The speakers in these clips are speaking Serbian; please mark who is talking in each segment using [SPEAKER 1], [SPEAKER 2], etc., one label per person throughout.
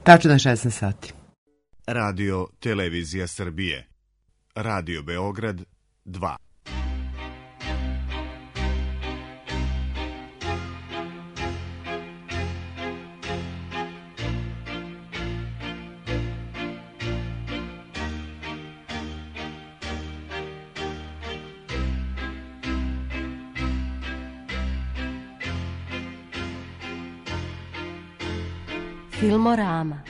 [SPEAKER 1] Tačno je 16 sati.
[SPEAKER 2] Radio Televizija Srbije. Radio Beograd 2.
[SPEAKER 3] Filmorama.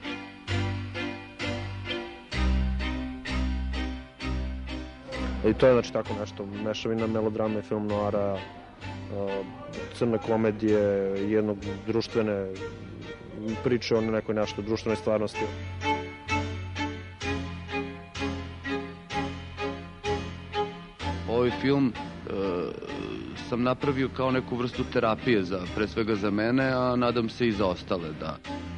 [SPEAKER 4] I to je znači tako nešto, mešavina melodrame, film noara, crne komedije, jednog društvene priče o nekoj nešto društvenoj stvarnosti.
[SPEAKER 5] Ovaj film sam napravio kao neku vrstu terapije, pre svega za mene, a nadam se i za ostale, da.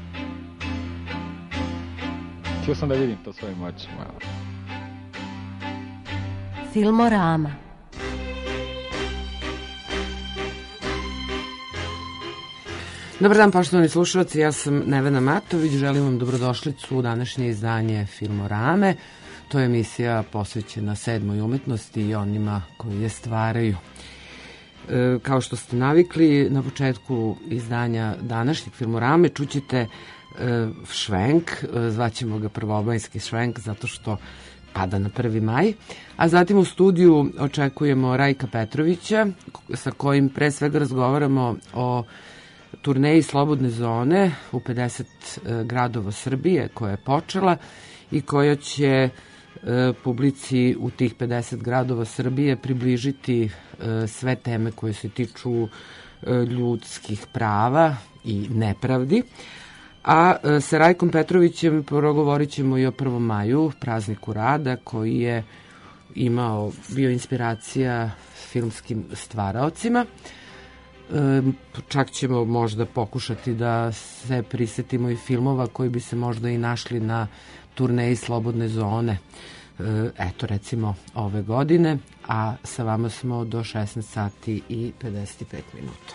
[SPEAKER 6] Htio sam da vidim to svojim očima.
[SPEAKER 3] Filmorama.
[SPEAKER 1] Dobar dan, poštovani slušalci, ja sam Nevena Matović, želim vam dobrodošlicu u današnje izdanje Filmorame. To je emisija posvećena 7. umetnosti i onima koji je stvaraju. Kao što ste navikli, na početku izdanja današnjeg Filmorame čućete švenk, zvaćemo ga prvobanjski švenk zato što pada na 1. maj, a zatim u studiju očekujemo Rajka Petrovića sa kojim pre svega razgovaramo o turneji Slobodne zone u 50 gradova Srbije koja je počela i koja će publici u tih 50 gradova Srbije približiti sve teme koje se tiču ljudskih prava i nepravdi. A sa Rajkom Petrovićem progovorit ćemo i o 1. maju, prazniku rada, koji je bio inspiracija filmskim stvaraocima. Čak ćemo možda pokušati da se prisetimo i filmova koji bi se možda i našli na turneji Slobodne zone, eto recimo ove godine, a sa vama smo do 16 sati i 55 minuta.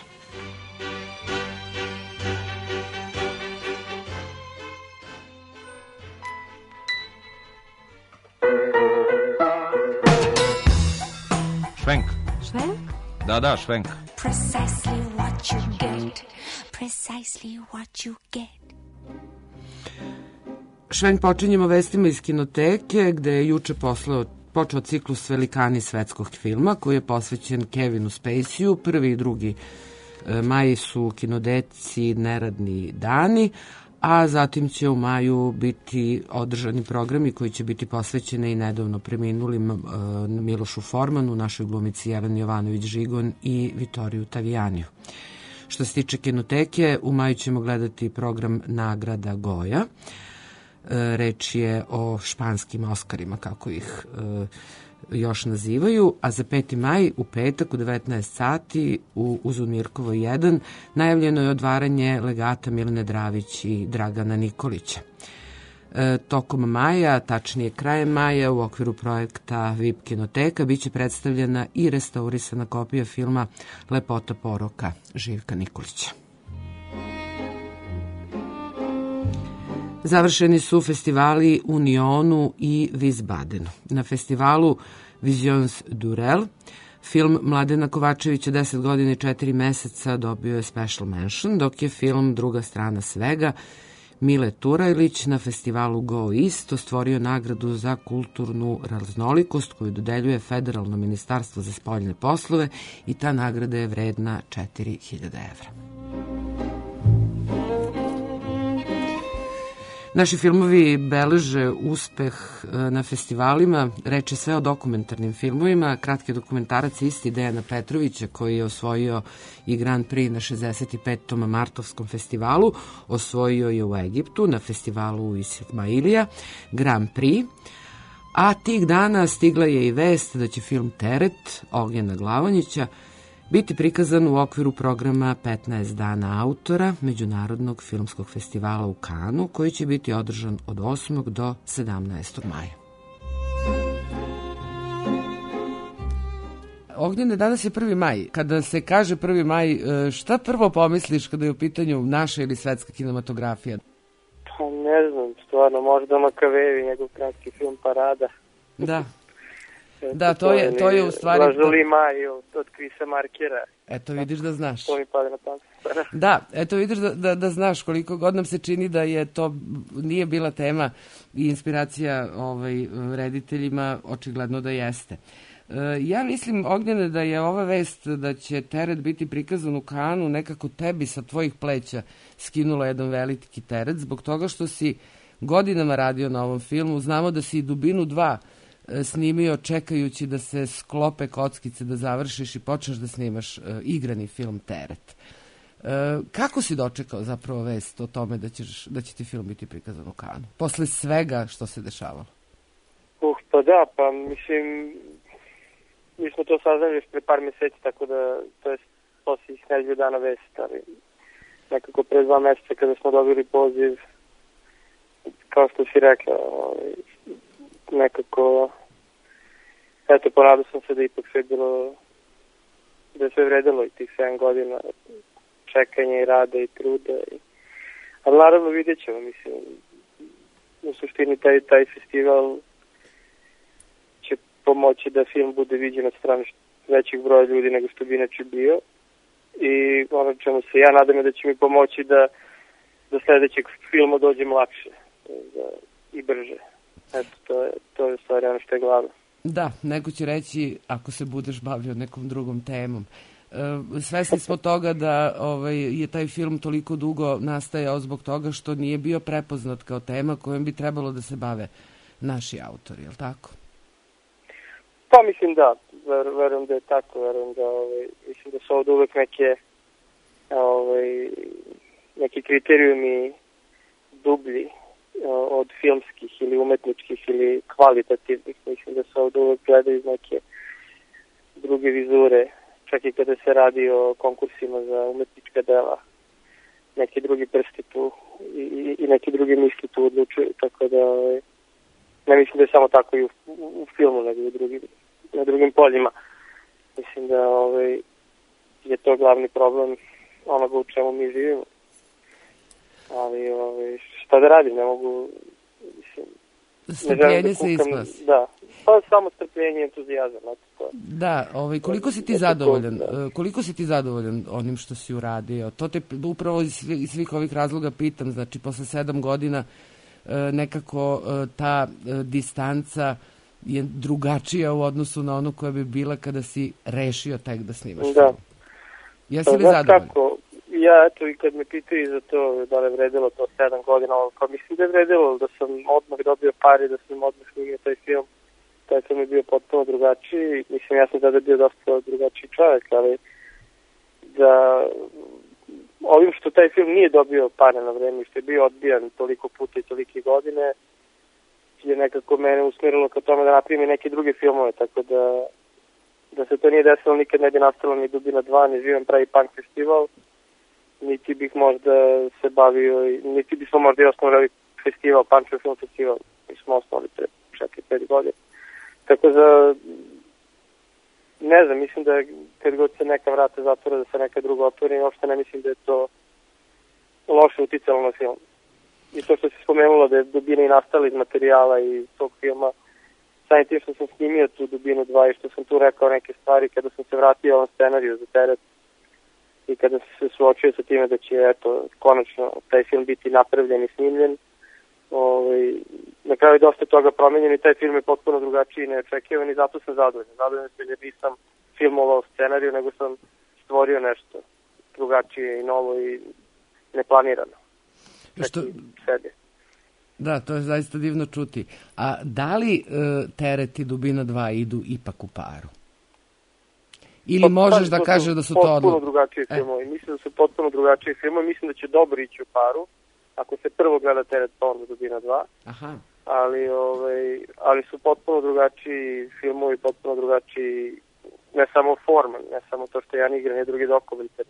[SPEAKER 6] Švenk.
[SPEAKER 3] Švenk?
[SPEAKER 6] Da, švenk.
[SPEAKER 7] Precisely what you get. Precisely what you get.
[SPEAKER 1] Švenk počinjemo vestima iz kinoteke, gde je juče počeo ciklus Velikani svetskog filma, koji je posvećen Kevinu Spacey-u. 1. i 2. maj su kinodeci neradni dani, a zatim će u maju biti održani programi koji će biti posvećeni i nedavno preminulim Milošu Formanu, našoj glumici Jeleni Jovanović-Žigon i Vitoriju Tavijaniju. Što se tiče kinoteke, u maju ćemo gledati program Nagrada Goja. Reč je o španskim Oskarima, kako ih još nazivaju, a za 5. maj u petak u 19 sati u Uzunmirkovoj 1 najavljeno je otvaranje legata Milene Dravić i Dragana Nikolića. Tokom maja, tačnije krajem maja, u okviru projekta VIP kinoteka biće predstavljena i restaurisana kopija filma Lepota poroka Živka Nikolića. Završeni su festivali u Nionu i Wiesbadenu. Na festivalu Visions du Rel film Mladena Kovačevića 10 godina i 4 meseca dobio je special mention, dok je film Druga strana svega Mile Turajlić na festivalu Go East ostvorio nagradu za kulturnu raznolikost koju dodeljuje Federalno ministarstvo za spoljne poslove i ta nagrada je vredna 4.000 evra. Naši filmovi beleže uspeh na festivalima, reč je sve o dokumentarnim filmovima. Kratki dokumentarac isti Dejana Petrovića, koji je osvojio i Grand Prix na 65. Martovskom festivalu, osvojio je u Egiptu na festivalu u Ismailija Grand Prix. A tih dana stigla je i vest da će film Teret Ognjena Glavonjića biti prikazan u okviru programa 15 dana autora Međunarodnog filmskog festivala u Kanu, koji će biti održan od 8. do 17. maja. Ognjene, danas je 1. maj. Kada se kaže 1. maj, šta prvo pomisliš kada je u pitanju naša ili svetska kinematografija?
[SPEAKER 8] Ne znam, stvarno, možda Makavejevi, njegov kratki film Parada.
[SPEAKER 1] Da. Da, to je u stvari...
[SPEAKER 8] Lažuli Maj od Krisa Markera.
[SPEAKER 1] Eto, vidiš da znaš.
[SPEAKER 8] To mi pada na pamet.
[SPEAKER 1] Da, eto vidiš da znaš koliko god nam se čini da je to nije bila tema i inspiracija rediteljima, očigledno da jeste. Ja mislim, Ognjene, da je ova vest da će Teret biti prikazan u Kanu nekako tebi sa tvojih pleća skinula jedan veliki teret, zbog toga što si godinama radio na ovom filmu. Znamo da si i Dubinu 2 snimio čekajući da se sklope kockice, da završiš i počneš da snimaš igrani film Teret. Kako si dočekao zapravo vest o tome da će ti film biti prikazan u Kanu? Posle svega što se dešavalo.
[SPEAKER 8] Pa da, pa mislim, mi smo to saznali još pre par meseci, tako da to je poslije nedelju dana vest, ali nekako pre 2 meseca kada smo dobili poziv, kao što si rekao, nekako, eto, ponadao sam se da ipak sve bilo, da je sve vredilo i tih 7 godina čekanja i rada i truda. Ali naravno vidjet ćemo, mislim, u suštini taj festival će pomoći da film bude viđen od strane većih broja ljudi nego što bi inače bio. I ono čemu se ja nadam je da će mi pomoći da do sledećeg filma dođem lakše i brže. Eto, to je stvari ono što je glavno.
[SPEAKER 1] Da, neko će reći ako se budeš bavio nekom drugom temom. Svesni smo toga da je taj film toliko dugo nastajao zbog toga što nije bio prepoznat kao tema kojom bi trebalo da se bave naši autori, je li tako?
[SPEAKER 8] Pa mislim da, verujem da je tako, verujem da mislim da su ovdje uvek neki kriterijumi dublji od filmskih ili umetničkih ili kvalitativnih. Mislim da se ovdje uvek gledaju iz neke druge vizure, čak i kada se radi o konkursima za umetnička dela. Neki drugi prsti tu i neki drugi misli tu odlučuju, tako da ne mislim da je samo tako i u filmu, nego i na drugim poljima. Mislim da je to glavni problem onoga u čemu mi živimo. Ali šta da radim, ne mogu, mislim,
[SPEAKER 1] strpljenje se ispas.
[SPEAKER 8] Da, pa samo strpljenje i entuzijazam.
[SPEAKER 1] Da, koliko si ti zadovoljan? Koliko si ti zadovoljan onim što si uradio? To te upravo iz svih ovih razloga pitam, znači posle 7 godina nekako ta distanca je drugačija u odnosu na onu koja bi bila kada si rešio tek da snimaš film. Jesi li zadovoljan?
[SPEAKER 8] Kako? Ja, eto, i kad me pitaju za to da li je vredilo to 7 godina, pa mislim da je vredilo, da sam odmah dobio pare, da sam odmah snimio taj film. Taj film je bio potpuno drugačiji. Mislim, ja sam tada bio dosta drugačiji čovjek, ali da ovim što taj film nije dobio pare na vreme, što je bio odbijan toliko puta i tolike godine, je nekako mene usmjerilo ka tome da napravim neke druge filmove, tako da se to nije desilo, nikad ne bi nastalo ni Dubina 2, ni Živan pravi punk festival, niti bih možda se bavio, niti bismo možda i osnovali festival, Pančevo film festival, mi smo osnovali pre 4-5 godina. Tako da, ne znam, mislim da kad god se neka vrata zatvore, da se neka druga otvori, uopšte ne mislim da je to loše uticalo na film. I to što si spomenula da je Dubina i nastala iz materijala i tog filma, samim tim što sam snimio tu Dubinu 2 i što sam tu rekao neke stvari kada sam se vratio ovom scenariju za Teret i kada sam se suočio sa time da će, eto, konačno taj film biti napravljen i snimljen, na kraju je dosta toga promenjeno i taj film je potpuno drugačiji i neočekivan i zato sam zadovoljan. Zadovoljan sam jer nisam filmovao scenariju, nego sam stvorio nešto drugačije i novo i neplanirano.
[SPEAKER 1] Da, to je zaista divno čuti. A da li Teret i Dubina 2 idu ipak u paru? Ili možeš da kažeš da su to
[SPEAKER 8] potpuno drugačiji filmovi. Mislim da su potpuno drugačiji filmovi. Mislim da će dobro ići u paru. Ako se prvo gleda Teret, pa onda Dubina 2.
[SPEAKER 1] Aha.
[SPEAKER 8] Ali su potpuno drugačiji filmovi, potpuno drugačiji, ne samo forma, ne samo to što jedan igra, ne drugi dokumentarni.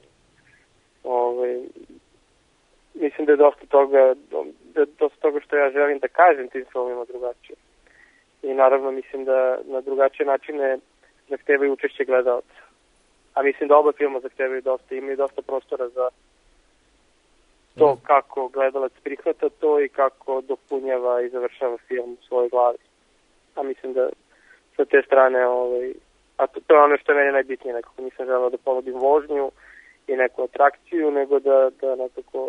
[SPEAKER 8] Mislim da je dosta toga što ja želim da kažem tim filmima drugačije. I naravno mislim da na drugačije načine zahtevaju učešće gledalca. A mislim da oba filma zahtevaju dosta, imaju dosta prostora to kako gledalac prihvata to i kako dopunjava i završava film u svojoj glavi. A mislim da sa te strane, a to je ono što je meni najbitnije, nekako nisam želeo da ponudim vožnju i neku atrakciju, nego da nekako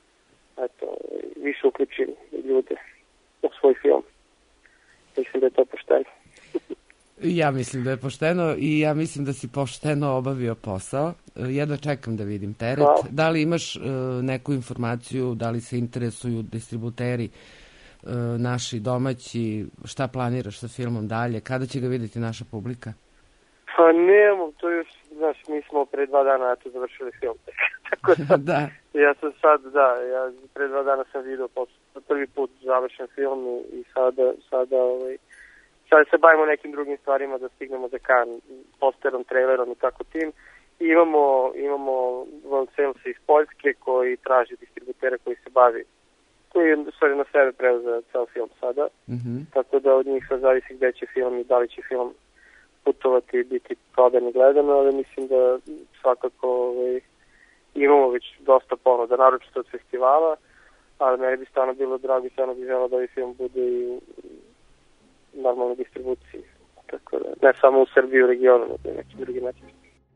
[SPEAKER 8] više uključim ljude u svoj film. Mislim da je to pošteno.
[SPEAKER 1] Ja mislim da je pošteno i ja mislim da si pošteno obavio posao. Jedva čekam da vidim Teret.
[SPEAKER 8] Hvala.
[SPEAKER 1] Da li imaš neku informaciju, da li se interesuju distributeri naši domaći, šta planiraš sa filmom dalje, kada će ga vidjeti naša publika?
[SPEAKER 8] Pa nemamo, to još, znaš, mi smo pre 2 dana završili film. Tako da, ja sam sad, ja pre 2 dana sam vidio prvi put završen film i sada se bavimo nekim drugim stvarima da stignemo za Cannes, posterom, trailerom i tako tim. I imamo Von Sales iz Poljske koji traži distributera koji se bavi, koji je stvari na sebe preuzeo ceo film sada. Tako da od njih sad zavisi gde će film i da li će film putovati i biti prodan i gledan, ali mislim da svakako imamo već dosta ponuda, naročito od festivala, ali meni bi stvarno bilo drago i stvarno bih želeo da ovaj film bude i u normalnoj distribuciji. Tako da, ne samo u Srbiji, u regionu, nego i nekim drugim načinima.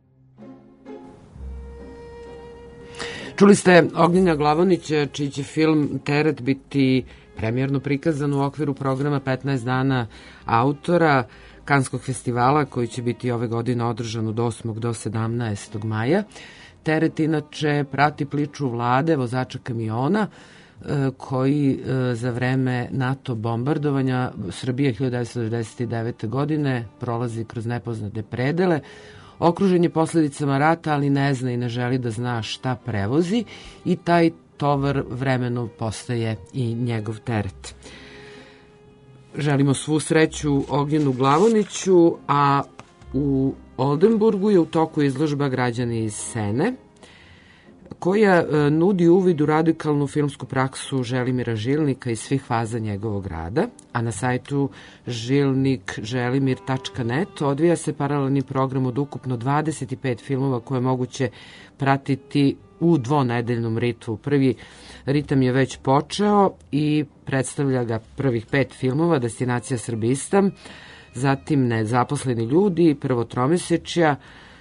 [SPEAKER 1] Čuli ste Ognjena Glavonića, čiji će film Teret biti premijerno prikazan u okviru programa 15 dana autora Kanskog festivala, koji će biti ove godine održan od 8. do 17. maja. Teret inače prati priču Vlade, vozača kamiona, koji za vreme NATO bombardovanja Srbije 1999. godine prolazi kroz nepoznate predele. Okružen je posledicama rata, ali ne zna i ne želi da zna šta prevozi i taj tovar vremenom postaje i njegov teret. Želimo svu sreću Ognjenu Glavoniću, a u Oldenburgu je u toku izložba Građani iz Sene, koja nudi uvid u radikalnu filmsku praksu Želimira Žilnika i svih faza njegovog rada, a na sajtu žilnikželimir.net odvija se paralelni program od ukupno 25 filmova koje je moguće pratiti u dvonedeljnom ritmu. Prvi ritam je već počeo i predstavlja ga prvih 5 filmova: Destinacija Srbistan, zatim Nezaposleni ljudi, Prvo tromesečja,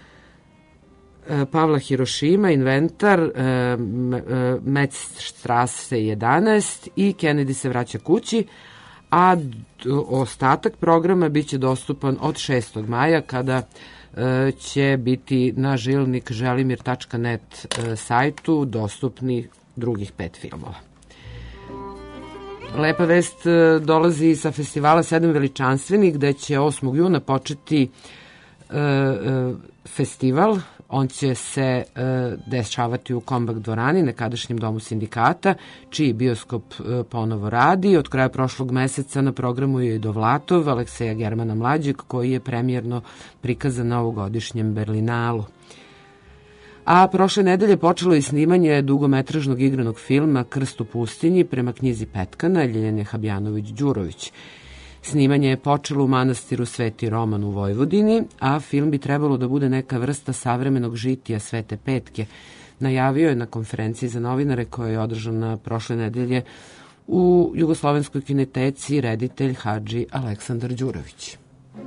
[SPEAKER 1] Pavla Hirošima, Inventar, Metzstrasse 11 i Kennedy se vraća kući, a ostatak programa biće dostupan od 6. maja kada će biti na žilnikželimir.net sajtu dostupni drugih 5 filmova. Lepa vest dolazi sa festivala 7 veličanstvenih, gde će 8. juna početi festival. On će se dešavati u Kombak dvorani, nekadašnjem domu sindikata, čiji bioskop ponovo radi. Od kraja prošlog meseca na programu je i Dovlatov, Alekseja Germana mlađeg, koji je premijerno prikazan na ovogodišnjem Berlinalu. A prošle nedelje počelo i snimanje dugometražnog igranog filma Krst u pustinji prema knjizi Petkana Ljiljane Habjanović-Đurović. Snimanje je počelo u manastiru Sveti Roman u Vojvodini, a film bi trebalo da bude neka vrsta savremenog žitija Svete Petke. Najavio je na konferenciji za novinare koja je održana prošle nedelje u Jugoslovenskoj kineteci reditelj Hadži Aleksandar Đurović.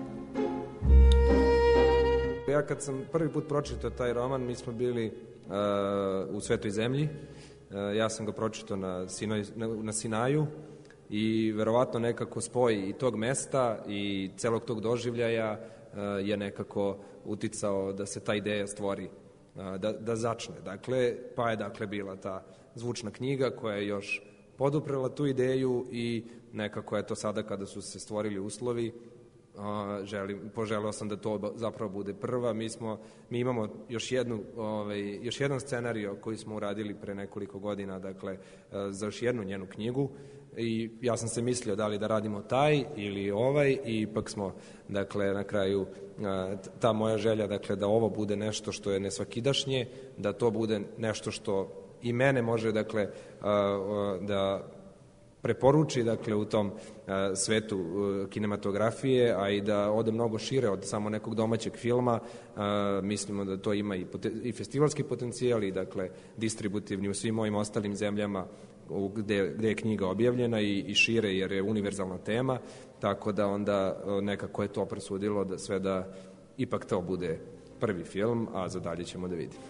[SPEAKER 9] Ja kad sam prvi put pročitao taj roman, mi smo bili u Svetoj zemlji. Ja sam ga pročitao na Sinaju i verovatno nekako spoj i tog mesta i celog tog doživljaja je nekako uticao da se ta ideja stvori, da začne. Dakle, pa je bila ta zvučna knjiga koja je još poduprela tu ideju i nekako je to sada kada su se stvorili uslovi, poželeo sam da to zapravo bude prva. Mi imamo još jedan scenario koji smo uradili pre nekoliko godina, dakle, za još jednu njenu knjigu, i ja sam se mislio da li da radimo taj ili ovaj, i ipak smo, dakle, na kraju ta moja želja, dakle, da ovo bude nešto što je nesvakidašnje, da to bude nešto što i mene može, dakle, da preporuči, dakle, u tom svetu kinematografije, a i da ode mnogo šire od samo nekog domaćeg filma. Mislimo da to ima i festivalski potencijal i, dakle, distributivni u svim ovim ostalim zemljama gde je knjiga objavljena i šire, jer je univerzalna tema, tako da onda nekako je to presudilo da sve da ipak to bude prvi film, a za dalje ćemo da vidimo.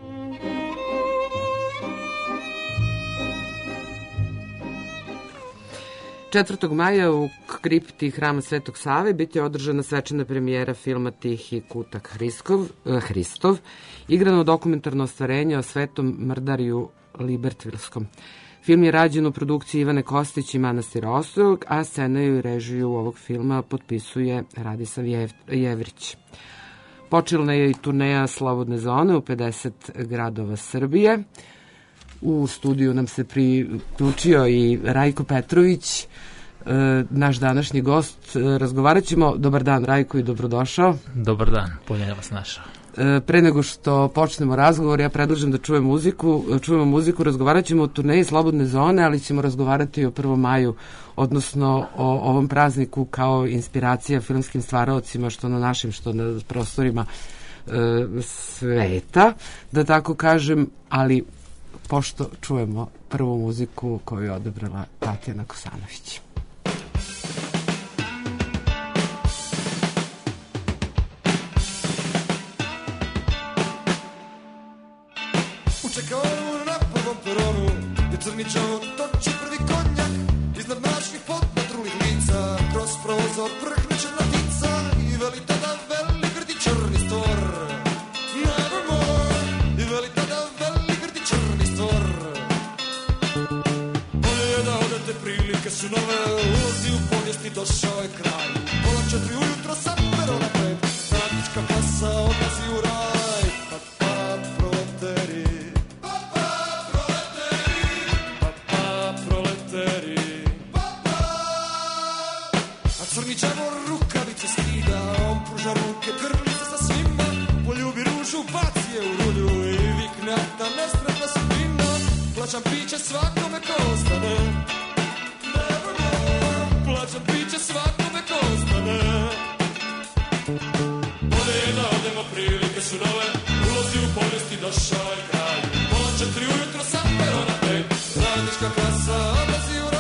[SPEAKER 1] 4. maja u kripti Hrama Svetog Save biti je održana svečana premijera filma Tihi kutak Hristov, igrano dokumentarno ostvarenje o Svetom Mrdariju Libertvilskom. Film je rađen u produkciji Ivane Kostić i Manastira Ostrog, a scenariju i režiju ovog filma potpisuje Radislav Jevrić. Počela je i turneja Slobodne zone u 50 gradova Srbije. U studiju nam se priključio i Rajko Petrović, naš današnji gost. Razgovarat ćemo. Dobar dan, Rajko, i dobrodošao.
[SPEAKER 10] Dobar dan, bolje vas našao.
[SPEAKER 1] Pre nego što počnemo razgovor, ja predlažem da čujemo muziku, razgovarat ćemo o turneji Slobodne zone, ali ćemo razgovarati i o 1. maju, odnosno o ovom prazniku kao inspiracija filmskim stvaraocima, što na našim, što na prostorima sveta, da tako kažem, ali pošto čujemo prvu muziku koju je odabrala Tatjana Kosanović.
[SPEAKER 11] Čekao na prvom peronu, gdje crni čovjek toči prvi konjak, iznad mračnih podpatrulnih lica, kroz prozor prhne črnatica i veli tada veli grdi črni stvor. Nevermore, i veli tada veli grdi črni stvor. Bolje je da odete, prilike su nove, ulazi u povijesti, došao je kraj. Pola 4 ujutro sa perona 5, radnička klasa odlazi u raj. Crničavo rukavice skida, on pruža ruke, grli se sa svima, poljubi ružu, baci je u rulju i vikne, a ta nesretna sudbina, plaćam piće svakome ko ostane. Plaćam piće svakome ko ostane. Bolje je da odemo, prilike su nove, ulazi u povijesti, došao je kraj. Pola 4 ujutro sa perona 5, radnička klasa odlazi u raj.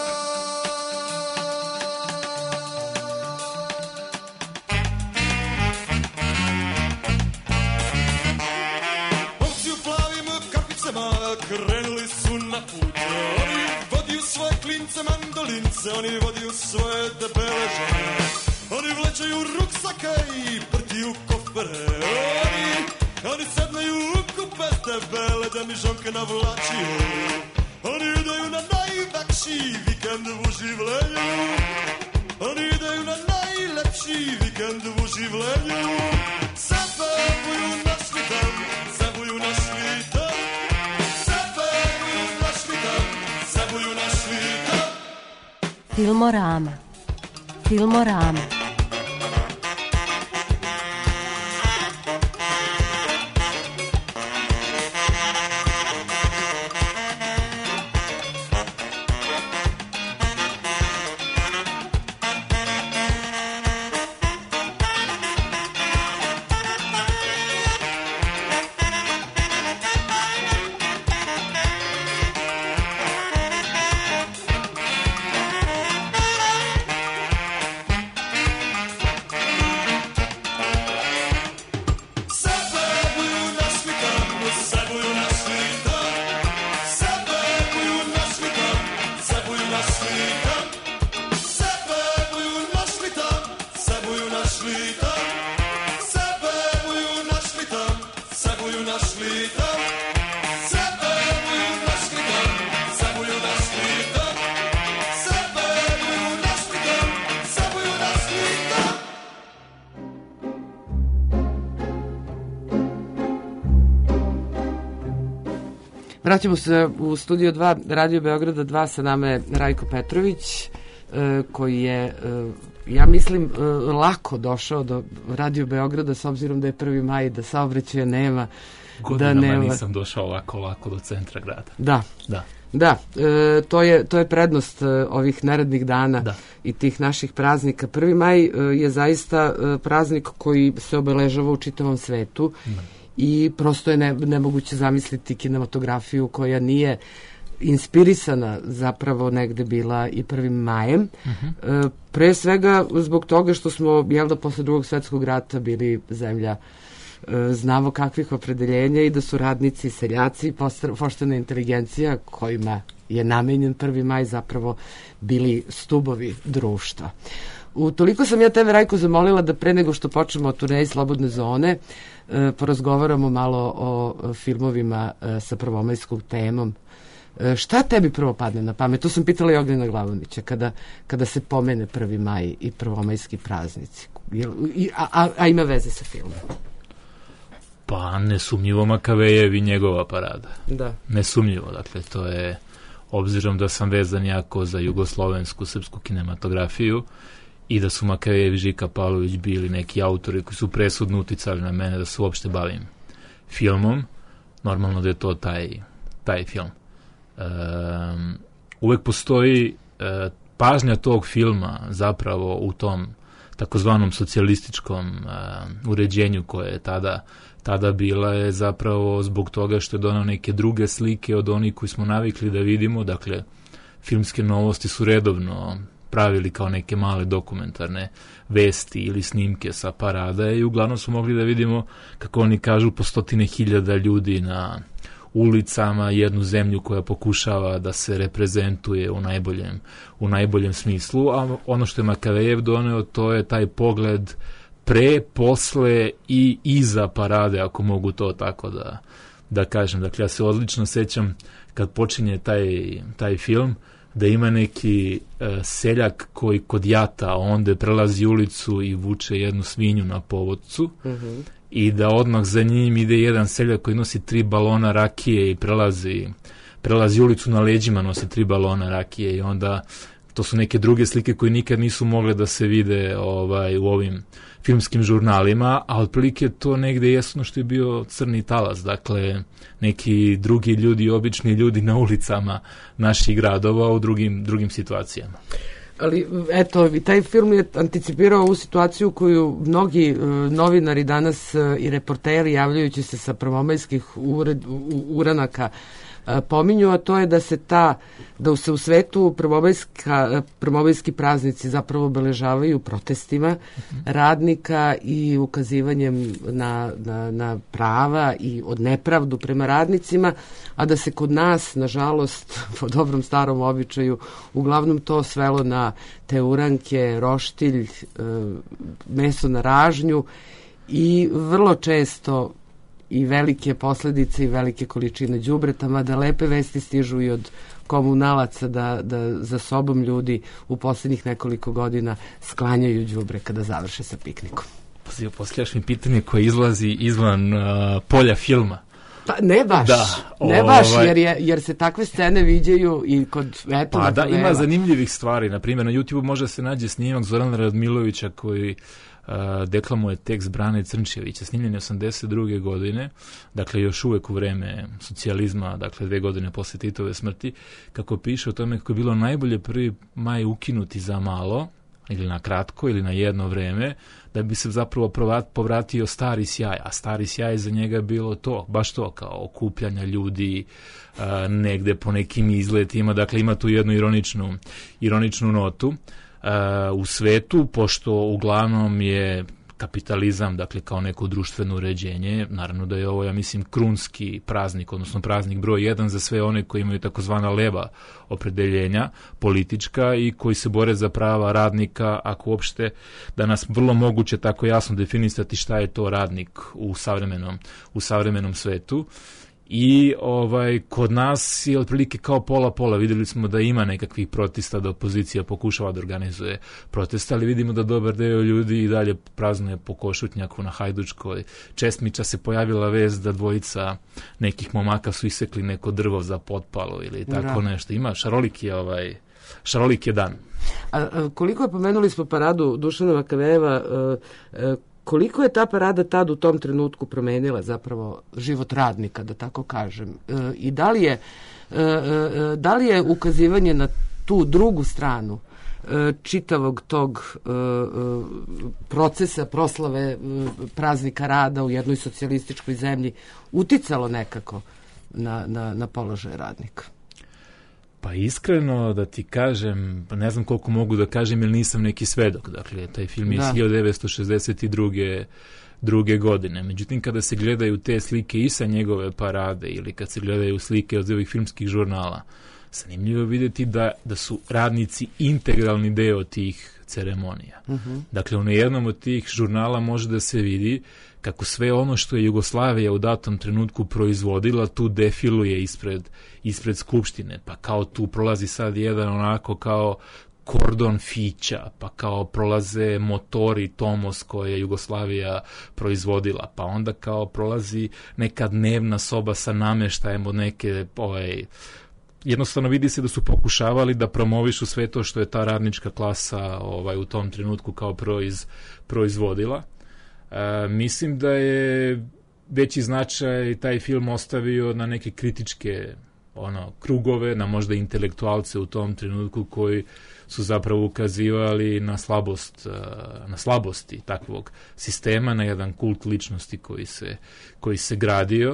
[SPEAKER 11] Krenuli su na put, oni vodiju svoje klince mandolince, oni vodiju svoje debele žene, oni vlečaju ruksake i prtiju kofere, oni sednaju u kupe debele da mi žonke navlačiju, oni idaju na najvekši vikend u življenju, oni idaju na najlepši vikend u življenju, zabavuju našli dan, zabavuju našli dan.
[SPEAKER 3] Filmorama. Filmorama.
[SPEAKER 1] Vraćamo se u studio 2 Radio Beograda 2, sa nama je Rajko Petrović, koji je, ja mislim, lako došao do Radio Beograda, s obzirom da je 1. maj, da saobraćaja nema.
[SPEAKER 10] Godinama nisam došao ovako lako do centra grada.
[SPEAKER 1] Da. Da, to je prednost ovih neradnih dana i tih naših praznika. 1. maj je zaista praznik koji se obeležava u čitavom svetu i prosto je nemoguće zamisliti kinematografiju koja nije inspirisana zapravo negde bila i 1. majem. Pre svega zbog toga što smo, posle Drugog svetskog rata bili zemlja znamo kakvih opredeljenja i da su radnici, seljaci, poštena inteligencija kojima je namenjen 1. maj zapravo bili stubovi društva. Toliko sam ja tebe, Rajko, zamolila da pre nego što počnemo o turneji Slobodne zone porazgovaramo malo o filmovima sa prvomajskom temom. Šta tebi prvo padne na pamet? To sam pitala i Ognjena Glavonića kada se pomene 1. maj i prvomajski praznici. A ima veze sa filmom?
[SPEAKER 10] Pa nesumnjivo Makavejev i njegova parada.
[SPEAKER 1] Da.
[SPEAKER 10] Nesumnjivo, dakle to je, obzirom da sam vezan jako za jugoslovensku, srpsku kinematografiju i da su Makavejev i Žika Pavlović bili neki autori koji su presudno uticali na mene da se uopšte bavim filmom, normalno da je to taj film. Uvek postoji pažnja tog filma zapravo u tom takozvanom socijalističkom uređenju koje je tada bila je zapravo zbog toga što je donao neke druge slike od onih koji smo navikli da vidimo, dakle filmske novosti su redovno pravili kao neke male dokumentarne vesti ili snimke sa parada i uglavnom smo mogli da vidimo, kako oni kažu, po 100.000 ljudi na ulicama, jednu zemlju koja pokušava da se reprezentuje u najboljem smislu, a ono što je Makavejev doneo, to je taj pogled pre, posle i iza parade, ako mogu to tako da kažem. Dakle, ja se odlično sećam kad počinje taj film, da ima neki seljak koji kod jata onda prelazi ulicu i vuče jednu svinju na povodcu i da odmah za njim ide jedan seljak koji nosi 3 balona rakije i prelazi ulicu na leđima, nosi 3 balona rakije i onda to su neke druge slike koje nikad nisu mogle da se vide u ovim filmskim žurnalima, a otprilike to negde jesno što je bio crni talas, dakle neki drugi ljudi, obični ljudi na ulicama naših gradova u drugim situacijama.
[SPEAKER 1] Ali eto, taj film je anticipirao ovu situaciju koju mnogi novinari danas i reporteri javljajući se sa prvomajskih uranaka pominju, a to je da se u svetu prvomajski praznici zapravo obeležavaju protestima radnika i ukazivanjem na prava i od nepravdu prema radnicima, a da se kod nas, nažalost, po dobrom starom običaju, uglavnom to svelo na te uranke, roštilj, meso na ražnju i vrlo često i velike posledice i velike količine đubreta, mada lepe vesti stižu i od komunalaca da za sobom ljudi u posljednjih nekoliko godina sklanjaju đubre kada završe sa piknikom.
[SPEAKER 10] Posljedaš mi pitanje koje izlazi izvan polja filma.
[SPEAKER 1] Pa ne baš, jer se takve scene viđaju i kod
[SPEAKER 10] ima zanimljivih stvari. Na primjer, na YouTube može se nađe snimak Zorana Radmilovića koji deklamuje tekst Brane Crnčevića, snimljen je 82. godine, dakle još uvek u vreme socijalizma, dakle 2 godine posle Titove smrti, kako piše o tome kako je bilo najbolje 1. maj ukinuti za malo, ili na kratko, ili na jedno vreme, da bi se zapravo povratio stari sjaj, a stari sjaj za njega je bilo baš to, kao okupljanja ljudi negde po nekim izletima, dakle ima tu jednu ironičnu notu. U svetu, pošto uglavnom je kapitalizam, dakle kao neko društveno uređenje, naravno da je ovo, ja mislim, krunski praznik, odnosno praznik broj 1 za sve one koji imaju takozvana leva opredeljenja politička i koji se bore za prava radnika, ako uopšte danas vrlo moguće tako jasno definisati šta je to radnik u savremenom svetu. I kod nas je otprilike kao pola-pola. Videli smo da ima nekakvih protesta, da opozicija pokušava da organizuje proteste, ali vidimo da dobar deo ljudi i dalje praznuje po Košutnjaku na Hajdučkoj. Česmića se pojavila vest da 2 nekih momaka su isekli neko drvo za potpalo ili tako nešto. Ima šarolik je dan.
[SPEAKER 1] A koliko je, pomenuli smo paradu Dušana Makavejeva, koliko je ta parada tad u tom trenutku promenila zapravo život radnika, da tako kažem? I da li je ukazivanje na tu drugu stranu čitavog tog procesa proslave praznika rada u jednoj socijalističkoj zemlji uticalo nekako na položaj radnika?
[SPEAKER 10] Pa iskreno da ti kažem, pa ne znam koliko mogu da kažem jer nisam neki svedok. Dakle, taj film je iz 1962. godine. Međutim, kada se gledaju te slike i sa njegove parade ili kad se gledaju slike od ovih filmskih žurnala, zanimljivo vidjeti da su radnici integralni deo tih ceremonija. Dakle, u jednom od tih žurnala može da se vidi kako sve ono što je Jugoslavija u datom trenutku proizvodila tu defiluje ispred Skupštine, pa kao tu prolazi sad jedan onako kao kordon fića, pa kao prolaze motori Tomos koje je Jugoslavija proizvodila, pa onda kao prolazi neka dnevna soba sa nameštajem od neke jednostavno vidi se da su pokušavali da promovišu sve to što je ta radnička klasa u tom trenutku kao proizvodila. Mislim da je veći značaj taj film ostavio na neke kritičke krugove, na možda intelektualce u tom trenutku koji su zapravo ukazivali na slabosti takvog sistema, na jedan kult ličnosti koji se gradio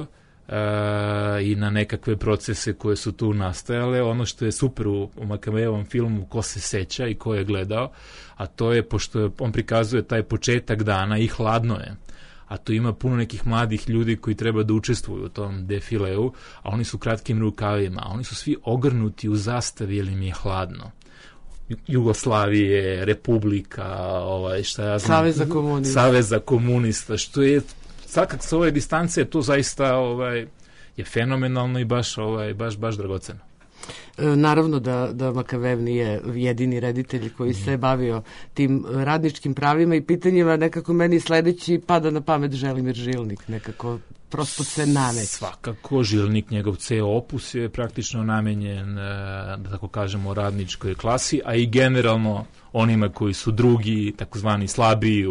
[SPEAKER 10] i na nekakve procese koje su tu nastajale. Ono što je super u Makavejevom filmu, ko se seća i ko je gledao, a to je, pošto on prikazuje taj početak dana i hladno je, a tu ima puno nekih mladih ljudi koji treba da učestvuju u tom defileu, a oni su kratkim rukavima, a oni su svi ogrnuti u zastavi jer im je hladno. Jugoslavije, Republika, šta ja znam, Saveza komunista, što je svakak sa ove distance to zaista je fenomenalno i baš dragoceno.
[SPEAKER 1] Naravno da Makavejev nije jedini reditelj koji se bavio tim radničkim pravima i pitanjima. Nekako meni sledeći pada na pamet Želimir Žilnik, nekako prosto se nameće.
[SPEAKER 10] Svakako, Žilnik, njegov ceo opus je praktično namenjen, da tako kažemo, radničkoj klasi, a i generalno onima koji su drugi, takozvani slabiji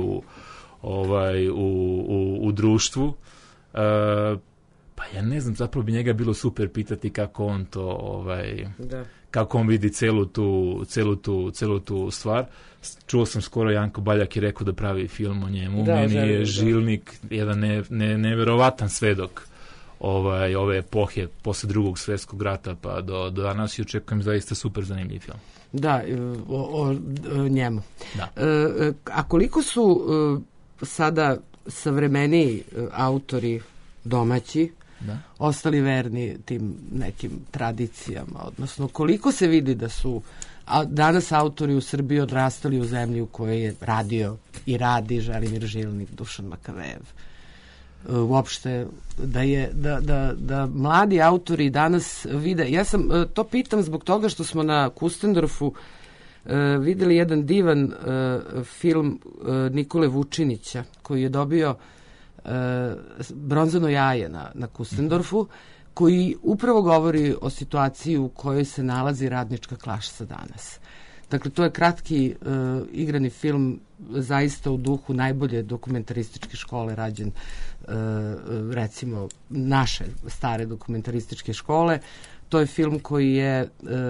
[SPEAKER 10] u društvu. Pa ja ne znam, zapravo bi njega bilo super pitati kako on to, kako on vidi celu tu stvar. Čuo sam skoro, Janko Baljak je rekao da pravi film o njemu. Meni je Žilnik jedan neverovatan svedok ove epohe posle Drugog svjetskog rata pa do danas i očekujem zaista super zanimljiv film.
[SPEAKER 1] Da, o njemu.
[SPEAKER 10] Da.
[SPEAKER 1] A koliko su sada savremeniji autori domaći ostali verni tim nekim tradicijama, odnosno koliko se vidi da su danas autori u Srbiji odrastali u zemlji u kojoj je radio i radi Želimir Žilnik, Dušan Makavejev. Uopšte da mladi autori danas vide. Ja sam to pitam zbog toga što smo na Kustendorfu videli jedan divan film Nikole Vučinića koji je dobio bronzano jaje na Kustendorfu, koji upravo govori o situaciji u kojoj se nalazi radnička klasa danas. Dakle, to je kratki igrani film, zaista u duhu najbolje dokumentarističke škole rađen, recimo naše stare dokumentarističke škole. To je film koji je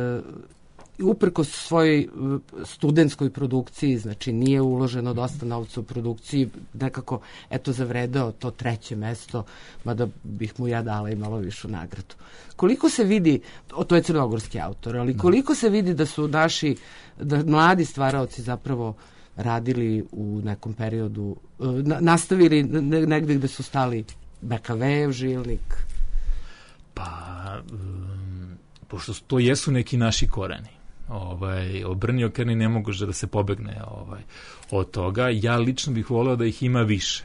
[SPEAKER 1] uprkos svojoj studentskoj produkciji, znači nije uloženo dosta novca u produkciji, nekako zavredeo to 3. mesto, mada bih mu ja dala i malo višu nagradu. Koliko se vidi, to je crnogorski autor, ali koliko se vidi da su da mladi stvaraoci zapravo radili u nekom periodu, nastavili negde gde su stali Makavejev, Žilnik?
[SPEAKER 10] Pa, pošto to jesu neki naši koreni. Obrni okreni ne mogu da se pobegne od toga. Ja lično bih voleo da ih ima više.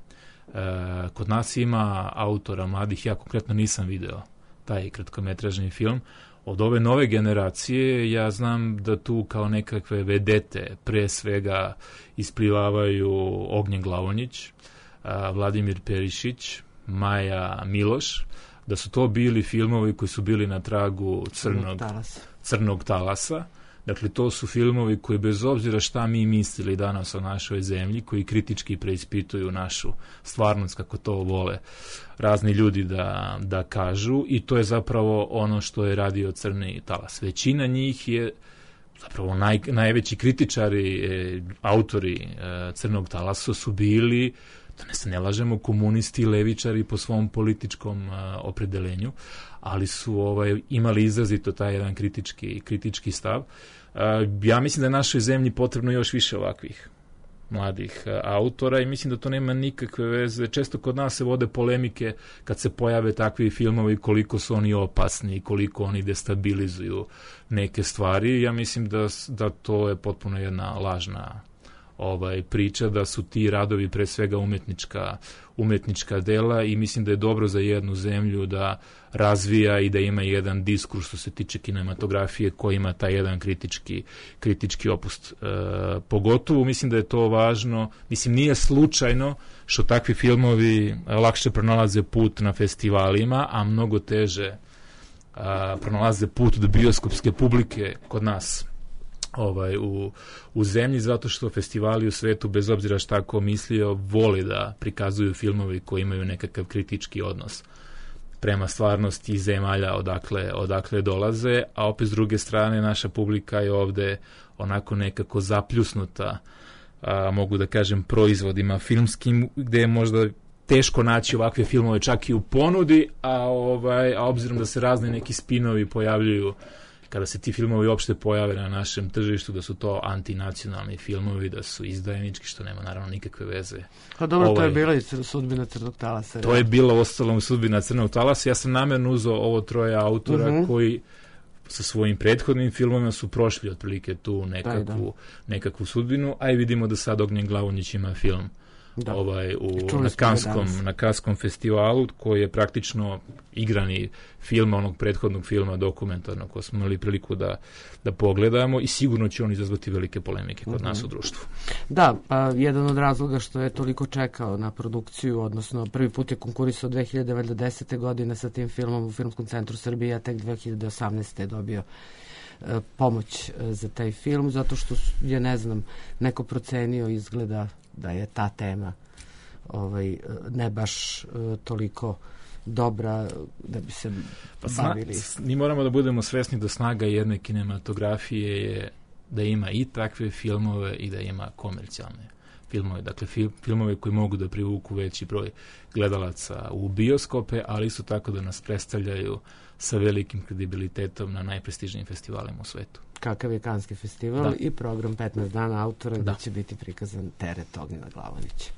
[SPEAKER 10] Kod nas ima autora mladih, ja konkretno nisam video taj kratkometražni film. Od ove nove generacije ja znam da tu kao nekakve vedete pre svega isplivavaju Ognjen Glavonjić, Vladimir Perišić, Maja Miloš, da su to bili filmovi koji su bili na tragu Crnog talasa, Dakle, to su filmovi koji, bez obzira šta mi mislili danas o našoj zemlji, koji kritički preispituju našu stvarnost, kako to vole razni ljudi da kažu, i to je zapravo ono što je radio Crni talas. Većina njih je zapravo najveći kritičari, autori Crnog talasa su bili, da se ne lažemo, komunisti i levičari po svom političkom opredelenju, ali su imali izrazito taj jedan kritički stav. Ja mislim da je našoj zemlji potrebno još više ovakvih mladih autora i mislim da to nema nikakve veze. Često kod nas se vode polemike kad se pojave takvi filmovi, koliko su oni opasni, koliko oni destabilizuju neke stvari. Ja mislim da to je potpuno jedna lažna priča, da su ti radovi pre svega umetnička dela i mislim da je dobro za jednu zemlju da razvija i da ima jedan diskurs što se tiče kinematografije koji ima taj jedan kritički opust. Pogotovo mislim da je to važno, mislim nije slučajno što takvi filmovi lakše pronalaze put na festivalima, a mnogo teže pronalaze put do bioskopske publike kod nas u zemlji, zato što festivali u svetu, bez obzira šta ko mislio, vole da prikazuju filmovi koji imaju nekakav kritički odnos prema stvarnosti zemalja odakle dolaze, a opet s druge strane naša publika je ovde onako nekako zapljusnuta, mogu da kažem, proizvodima filmskim, gde je možda teško naći ovakve filmove čak i u ponudi, a obzirom da se razni neki spinovi pojavljuju kada se ti filmovi uopšte pojave na našem tržištu, da su to antinacionalni filmovi, da su izdajnički, što nema naravno nikakve veze.
[SPEAKER 1] Pa dobro, to je bila i sudbina Crnog talasa.
[SPEAKER 10] To je bila ostalom sudbina Crnog talasa. Ja sam namjerno uzeo ovo troje autora koji sa svojim prethodnim filmovima su prošli otprilike tu nekakvu sudbinu, a i vidimo da sad Ognjen Glavonjić ima film na Kanskom festivalu, koji je praktično igrani film onog prethodnog filma dokumentarnog koji smo imali priliku da pogledamo i sigurno će on izazvati velike polemike kod nas u društvu.
[SPEAKER 1] Da, pa jedan od razloga što je toliko čekao na produkciju, odnosno prvi put je konkurisao 2010. godine sa tim filmom u Filmskom centru Srbije, a tek 2018. je dobio pomoć za taj film, zato što je, ne znam, neko procenio, izgleda da je ta tema ne baš toliko dobra da bi se bavili.
[SPEAKER 10] Mi moramo da budemo svesni da snaga jedne kinematografije je da ima i takve filmove i da ima komercijalne filmove. Dakle, filmove koji mogu da privuku veći broj gledalaca u bioskope, ali isto tako da nas predstavljaju sa velikim kredibilitetom na najprestižnijim festivalima u svetu.
[SPEAKER 1] Kakav je Kanski festival i program 15 dana autora gde će biti prikazan Teret Ognjena Glavonjića.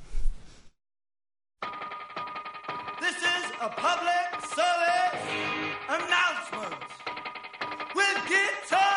[SPEAKER 11] This is a public service announcement with guitar.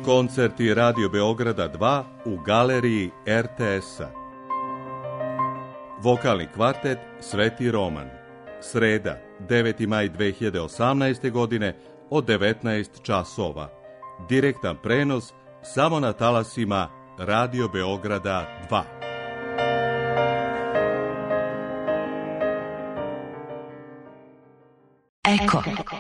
[SPEAKER 12] koncerti Radio Beograda 2 u galeriji RTS-a. Vokalni kvartet Sveti Roman. Sreda, 9. maj 2018. godine od 19 časova. Direktan prenos samo na talasima Radio Beograda 2.
[SPEAKER 3] Eko.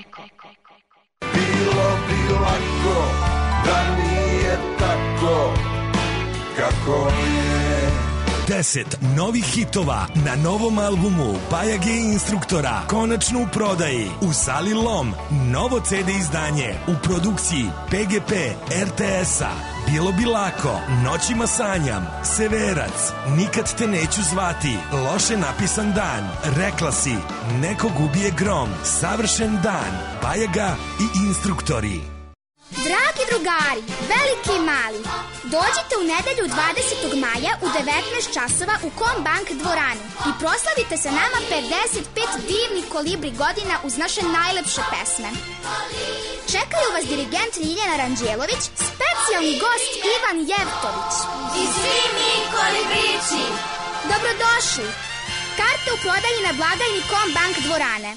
[SPEAKER 11] Bilo bi lako da nije tako kako je.
[SPEAKER 13] 10 novih hitova na novom albumu Bajage Instruktora konačno u prodaji u Sali Lom. Novo CD izdanje u produkciji PGP RTS-a. Bilo bi lako, Noćima sanjam, Severac, Nikad te neću zvati, Loše napisan dan, Rekla si, Neko ubije grom, Savršen dan, Bajaga i Instruktori.
[SPEAKER 14] Dragi drugari, veliki i mali, dođite u nedelju 20. maja u 19 časova u Kombank dvorani i proslavite sa nama 55 divnih kolibri godina uz naše najlepše pesme. Čekaju vas dirigent Ljiljana Ranđelović, specijalni gost Ivan Jevtović
[SPEAKER 15] i svi mi kolibrići.
[SPEAKER 14] Dobrodošli! Karte u prodaji na blagajni Kombank dvorane.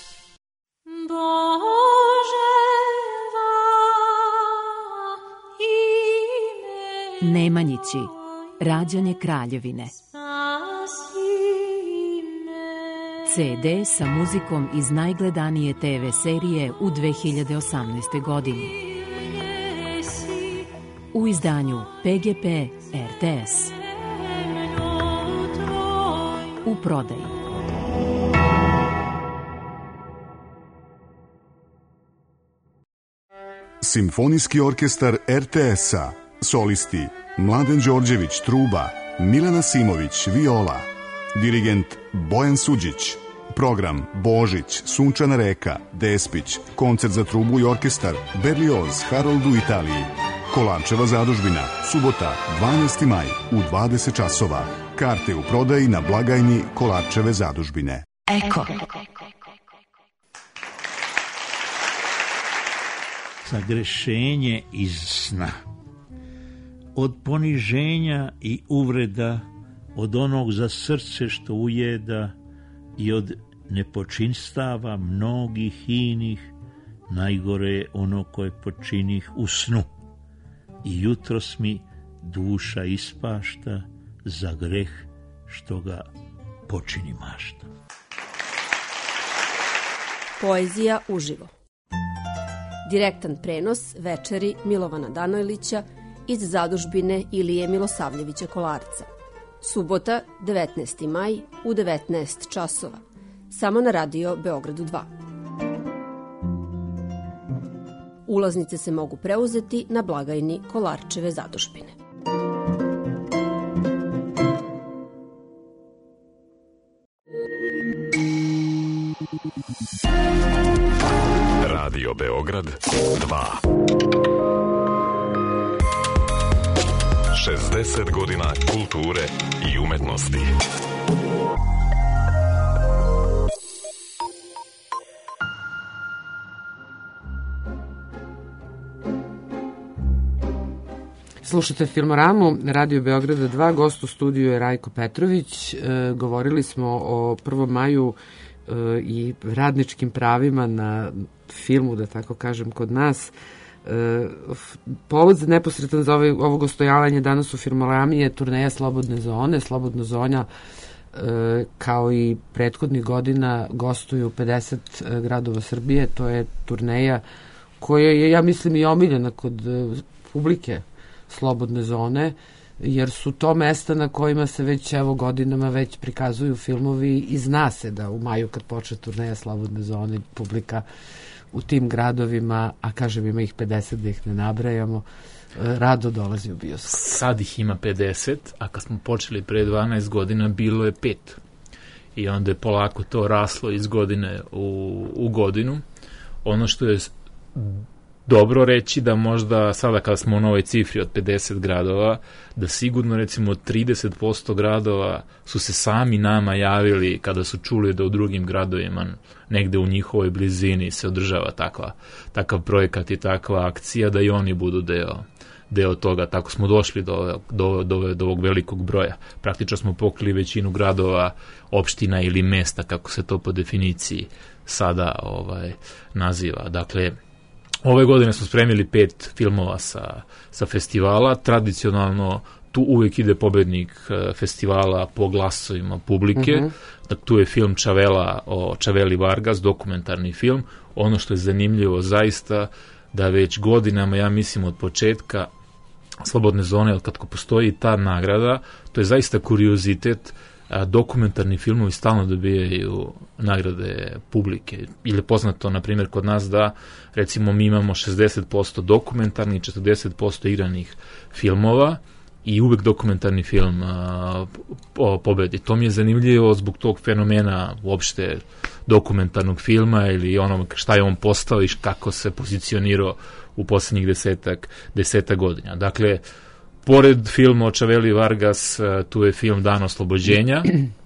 [SPEAKER 15] Bože,
[SPEAKER 3] Nemanjići, rađanje Kraljevine. CD sa muzikom iz najgledanije TV serije u 2018. godini. U izdanju PGP RTS. U prodaji.
[SPEAKER 2] Simfonijski orkestar RTS-a. Solisti Mladen Đorđević, truba, Milana Simović, viola, dirigent Bojan Suđić, program Božić, Sunčana reka, Despić, koncert za trubu i orkestar, Berlioz, Harold u Italiji, Kolarčeva zadužbina, subota, 12. maj u 20 časova. Karte u prodaji na blagajni Kolarčeve zadužbine.
[SPEAKER 3] Eko.
[SPEAKER 16] Sagrešenje iz sna. Od poniženja i uvreda, od onog za srce što ujeda i od nepočinstava mnogih inih, najgore je ono koje počinih u snu. I jutros mi duša ispašta za greh što ga počini mašta.
[SPEAKER 17] Poezija uživo. Direktan prenos večeri Milovana Danojlića iz zadužbine Ilije Milosavljevića Kolarca. Subota, 19. maj u 19 časova. Samo na Radio Beogradu 2. Ulaznice se mogu preuzeti na blagajni Kolarčeve zadužbine.
[SPEAKER 18] Radio Beograd 2. 60 godina kulture i umetnosti.
[SPEAKER 1] Slušate Filmoramu, Radio Beograda 2, gost u studiju je Rajko Petrović. Govorili smo o 1. maju i radničkim pravima na filmu, da tako kažem, kod nas. Povod neposredan za ovo gostojavanje danas u Filmorami je turneja Slobodne zone. Slobodna zona, kao i prethodnih godina, gostuju 50 gradova Srbije. To je turneja koja je, ja mislim, i omiljena kod publike Slobodne zone, jer su to mesta na kojima se već evo godinama već prikazuju filmovi i zna se da u maju kad počne turneja Slobodne zone publika u tim gradovima, a kažem ima ih 50 da ih ne nabrajamo, rado dolazi u bioskop.
[SPEAKER 10] Sad ih ima 50, a kad smo počeli pre 12 godina bilo je 5. I onda je polako to raslo iz godine u godinu. Ono što je dobro reći da možda sada kada smo u novoj cifri od 50 gradova, da sigurno recimo 30% gradova su se sami nama javili kada su čuli da u drugim gradovima negde u njihovoj blizini se održava takav projekat i takva akcija, da i oni budu deo toga. Tako smo došli do ovog velikog broja. Praktično smo pokrili većinu gradova, opština ili mesta, kako se to po definiciji sada naziva. Dakle, ove godine smo spremili 5 filmova sa festivala. Tradicionalno tu uvijek ide pobednik festivala po glasovima publike. Dakle, tu je film Čavela o Čaveli Vargas, dokumentarni film. Ono što je zanimljivo zaista, da već godinama, ja mislim od početka Slobodne zone, od kako postoji ta nagrada, to je zaista kuriozitet, dokumentarni filmovi stalno dobijaju nagrade publike. Ili je poznato, na primjer, kod nas da, recimo, mi imamo 60% dokumentarnih, 40% igranih filmova i uvek dokumentarni film pobedi. To mi je zanimljivo zbog tog fenomena uopšte dokumentarnog filma ili ono šta je on postao i kako se pozicionirao u posljednjih desetak godina. Dakle, pored filma o Čaveli Vargas, tu je film Dan oslobođenja,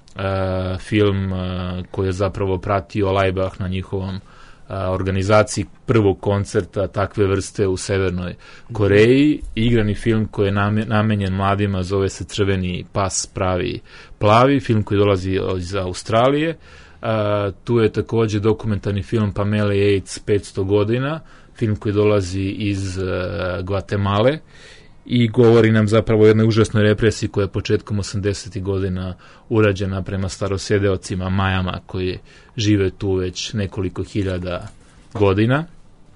[SPEAKER 10] film koji je zapravo pratio Laibach na njihovom organizaciji prvog koncerta takve vrste u Severnoj Koreji. Igrani film koji je namenjen mladima, zove se Crveni pas pravi plavi, film koji dolazi iz Australije. Tu je također dokumentarni film Pamela Yates 500 godina, film koji dolazi iz Gvatemale i govori nam zapravo o jednoj užasnoj represiji koja je početkom 80. godina urađena prema starosedeocima Majama koji žive tu već nekoliko hiljada godina.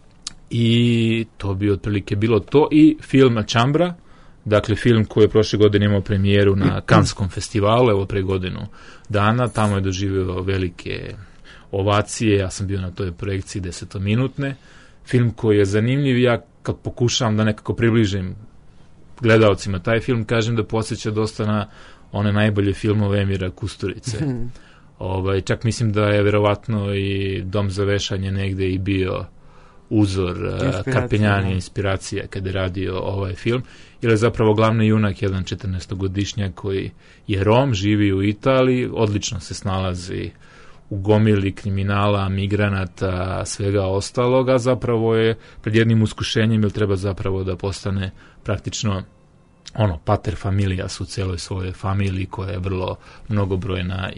[SPEAKER 10] I to bi otprilike bilo to. I film Čambra, dakle film koji je prošle godine imao premijeru na Kanskom festivalu, evo pre godinu dana, tamo je doživio velike ovacije, ja sam bio na toj projekciji 10-minutne. Film koji je zanimljiv, ja kad pokušavam da nekako približim gledalcima taj film, kažem da podsjeća dosta na one najbolje filmove Emira Kusturice. Čak mislim da je verovatno i Dom za vešanje negde i bio uzor Karpenjani, inspiracija kada je radio ovaj film, jer je zapravo glavni junak jedan 14-godišnjak koji je Rom, živi u Italiji, odlično se snalazi u gomili kriminala, migranata, svega ostaloga, zapravo je pred jednim uskušenjem, jer treba zapravo da postane praktično pater familijas u celoj svojoj familiji koja je vrlo mnogobrojna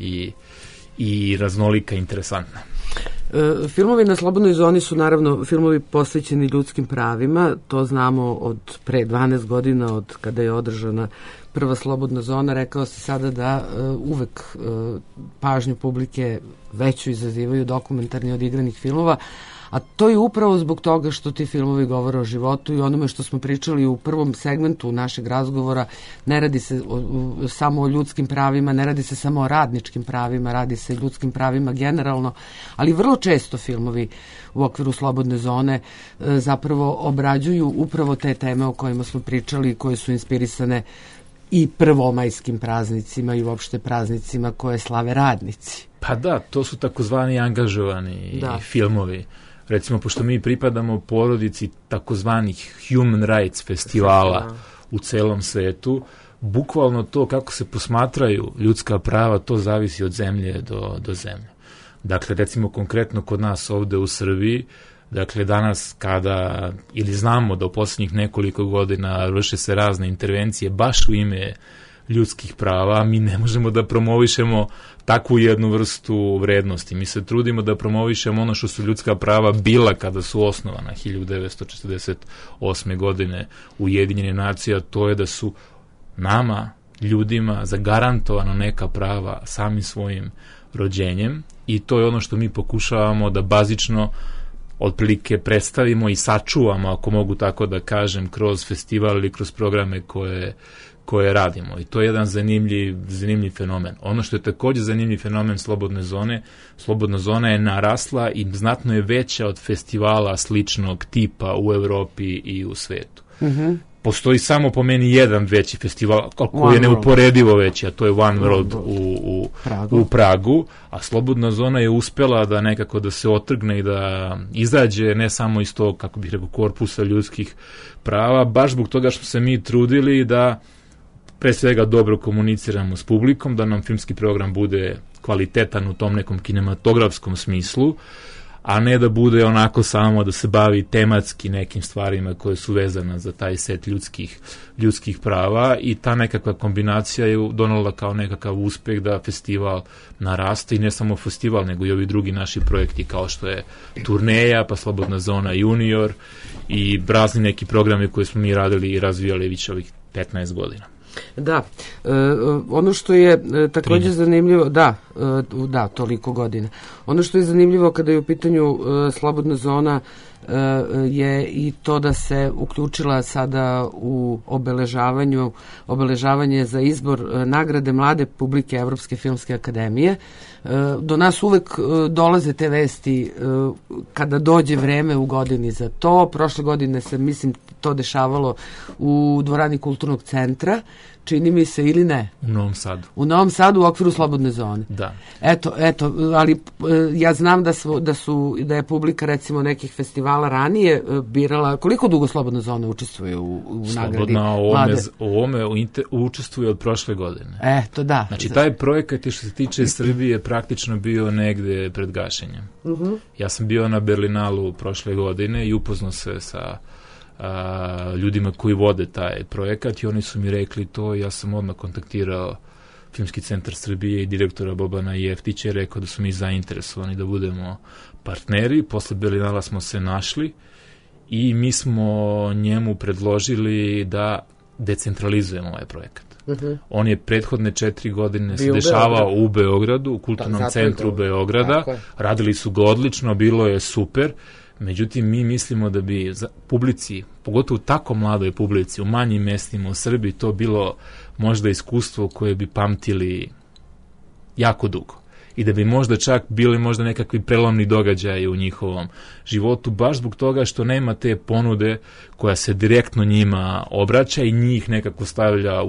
[SPEAKER 10] i raznolika, interesantna.
[SPEAKER 1] Filmovi na Slobodnoj zoni su naravno filmovi posvećeni ljudskim pravima, to znamo od pre 12 godina, od kada je održana prva Slobodna zona. Rekao si sada da uvek pažnju publike veću izazivaju dokumentarni od igranih filmova, a to je upravo zbog toga što ti filmovi govore o životu i onome što smo pričali u prvom segmentu našeg razgovora. Ne radi se samo o ljudskim pravima, ne radi se samo o radničkim pravima, radi se o ljudskim pravima generalno, ali vrlo često filmovi u okviru Slobodne zone zapravo obrađuju upravo te teme o kojima smo pričali, koje su inspirisane i prvomajskim praznicima i uopšte praznicima koje slave radnici.
[SPEAKER 10] Pa da, to su takozvani angažovani filmovi. Recimo, pošto mi pripadamo porodici takozvanih human rights festivala u celom svetu, bukvalno to kako se posmatraju ljudska prava, to zavisi od zemlje do zemlje. Dakle, recimo konkretno kod nas ovde u Srbiji, dakle danas kada, ili znamo da u posljednjih nekoliko godina vrše se razne intervencije baš u ime ljudskih prava, mi ne možemo da promovišemo takvu jednu vrstu vrednosti. Mi se trudimo da promovišemo ono što su ljudska prava bila kada su osnovana 1948. godine Ujedinjenih nacija, to je da su nama, ljudima, zagarantovano neka prava samim svojim rođenjem i to je ono što mi pokušavamo da bazično otprilike predstavimo i sačuvamo, ako mogu tako da kažem, kroz festival ili kroz programe koje radimo. I to je jedan zanimljiv fenomen. Ono što je također zanimljiv fenomen Slobodne zone, Slobodna zona je narasla i znatno je veća od festivala sličnog tipa u Evropi i u svetu. Postoji samo po meni jedan veći festival koji je neuporedivo veći, a to je One World u Pragu, a Slobodna zona je uspela da nekako da se otrgne i da izađe ne samo iz tog, kako bih rekao, korpusa ljudskih prava, baš zbog toga što se mi trudili da pre svega dobro komuniciramo s publikom, da nam filmski program bude kvalitetan u tom nekom kinematografskom smislu, a ne da bude onako samo da se bavi tematski nekim stvarima koje su vezane za taj set ljudskih prava, i ta nekakva kombinacija je donala kao nekakav uspeh da festival naraste, i ne samo festival, nego i ovi drugi naši projekti kao što je Turneja, pa Slobodna zona junior i razni neki programi koje smo mi radili i razvijali već ovih 15 godina.
[SPEAKER 1] Da, ono što je također zanimljivo, da, toliko godina. Ono što je zanimljivo kada je u pitanju Slobodna zona je i to da se uključila sada u obeležavanje za izbor nagrade mlade publike Evropske filmske akademije. Do nas uvek dolaze te vesti kada dođe vreme u godini za to. Prošle godine se, mislim, to dešavalo u dvorani Kulturnog centra, čini mi se, ili ne?
[SPEAKER 10] U Novom Sadu.
[SPEAKER 1] U Novom Sadu u okviru Slobodne zone.
[SPEAKER 10] Da.
[SPEAKER 1] Eto, ali ja znam da je publika recimo nekih festivala ranije birala. Koliko dugo Slobodna zona učestvuje u nagradi mlade?
[SPEAKER 10] Slobodna učestvuje od prošle godine.
[SPEAKER 1] Eto, da.
[SPEAKER 10] Znači, taj projekat je što se tiče Srbije praktično bio negde pred gašenjem. Ja sam bio na Berlinalu prošle godine i upoznao se sa ljudima koji vode taj projekat i oni su mi rekli to. Ja sam odmah kontaktirao Filmski centar Srbije i direktora Bobana Jeftića i rekao da su mi zainteresovani da budemo partneri. Posle Berlinala smo se našli i mi smo njemu predložili da decentralizujemo ovaj projekat. On je prethodne 4 godine se dešavao u Beogradu, u Kulturnom centru Beograda. Radili su ga odlično, bilo je super. Međutim, mi mislimo da bi publici, pogotovo tako mladoj publici, u manjim mestima u Srbiji, to bilo možda iskustvo koje bi pamtili jako dugo. I da bi možda čak bili možda nekakvi prelomni događaji u njihovom životu, baš zbog toga što nema te ponude koja se direktno njima obraća i njih nekako stavlja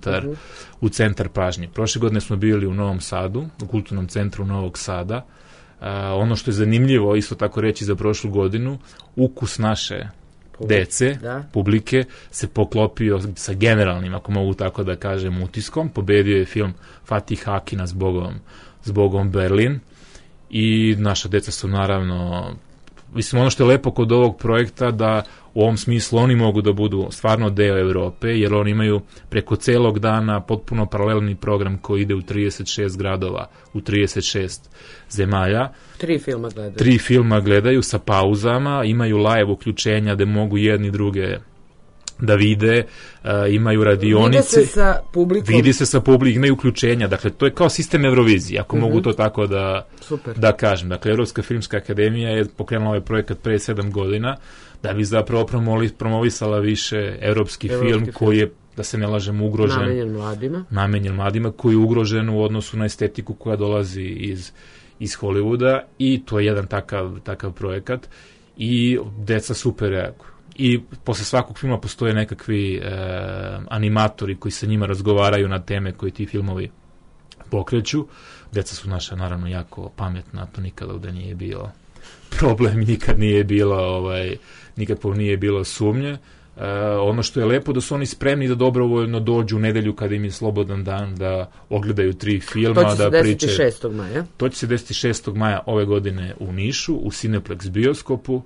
[SPEAKER 10] u centar pažnje. Prošle godine smo bili u Novom Sadu, u Kulturnom centru Novog Sada. Ono što je zanimljivo, isto tako reći za prošlu godinu, ukus naše dece, publike, se poklopio sa generalnim, ako mogu tako da kažem, utiskom. Pobedio je film Fatih Akina Zbogom Berlin i naša deca su naravno, mislim, ono što je lepo kod ovog projekta da u ovom smislu oni mogu da budu stvarno deo Evrope, jer oni imaju preko celog dana potpuno paralelni program koji ide u 36 gradova, u 36 zemalja.
[SPEAKER 1] 3
[SPEAKER 10] filma gledaju sa pauzama, imaju live uključenja gde mogu jedni druge da vide, imaju radionice. Vidi se sa publikom, imaju uključenja. Dakle, to je kao sistem Eurovizije, ako mogu to tako da kažem. Dakle, Evropska filmska akademija je pokrenula ovaj projekat pre 7 godina da bi zapravo promovisala više evropski film koji je, da se ne lažemo, ugrožen. Namenjen mladima, koji je ugrožen u odnosu na estetiku koja dolazi iz Hollywooda, i to je jedan takav projekat i deca super reaguju. I posle svakog filma postoje nekakvi animatori koji sa njima razgovaraju na teme koje ti filmovi pokreću. Deca su naša naravno jako pametna, to nikada ovde nije bio problem, nikad nije bilo nikakvog nije bilo sumnje. Ono što je lepo da su oni spremni da dobrovoljno dođu u nedelju kada im je slobodan dan da ogledaju 3 filma.
[SPEAKER 1] To će se desiti 6. maja.
[SPEAKER 10] To će se desiti 6. maja ove godine u Nišu, u Cineplex bioskopu.